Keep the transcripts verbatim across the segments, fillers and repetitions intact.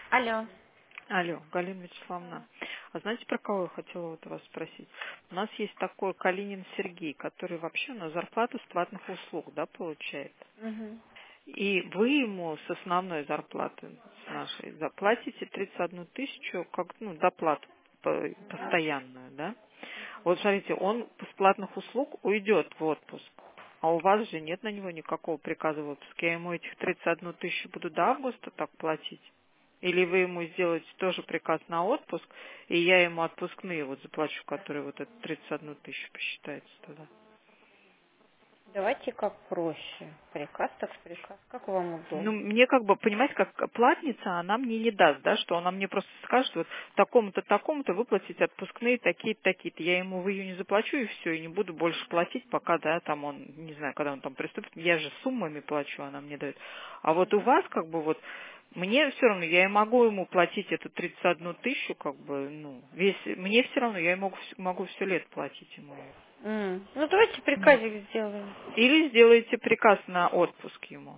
Алло. Алло, Галина Вячеславовна, а знаете, про кого я хотела вот вас спросить? У нас есть такой Калинин Сергей, который вообще на зарплату с платных услуг, да, получает. Мгм. И вы ему с основной зарплаты, с нашей, заплатите тридцать одну тысячу, как, ну, доплату по- постоянную, да? Вот смотрите, он с платных услуг уйдет в отпуск, а у вас же нет на него никакого приказа в отпуск. Я ему этих тридцать одну тысячу буду до августа так платить? Или вы ему сделаете тоже приказ на отпуск, и я ему отпускные вот заплачу, которые вот это тридцать одну тысячу посчитается тогда? Давайте как проще. Приказ так приказ. Как вам Ну, удобно? мне как бы, понимаете, как платница, она мне не даст, да, что она мне просто скажет, вот такому-то, такому-то выплатить отпускные такие-то, такие-то. Я ему в июне заплачу и все, и не буду больше платить, пока, да, там он, не знаю, когда он там приступит, я же суммами плачу, она мне дает. А вот у вас, как бы, вот, мне все равно, я и могу ему платить эту тридцать одну тысячу, как бы, ну, весь, мне все равно, я и могу, вс- могу все лет платить ему. М, Ну, давайте М. приказик сделаем. Или сделаете приказ на отпуск ему.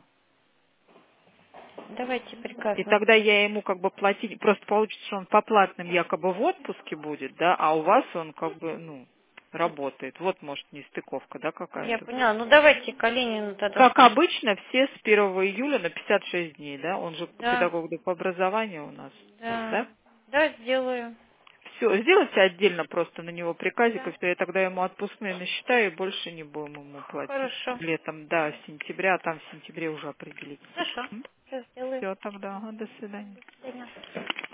Давайте приказ. И на- тогда я ему как бы платить, просто получится, что он по платным якобы в отпуске будет, да, а у вас он как бы, ну, работает. Вот, может, нестыковка, да, Я какая-то. поняла. Ну, давайте Калинину тогда. Как обычно, все с первого июля на пятьдесят шесть дней, да, он же Да, педагог по образованию у нас, да. да? Да, сделаю. Все, сделайте отдельно просто на него приказик, и Да. все, я тогда ему отпускные насчитаю, и больше не будем ему платить. Хорошо. Летом, да, с сентября, а там в сентябре уже определить. Хорошо. Все сделаю. Все тогда, ага, до свидания. До свидания.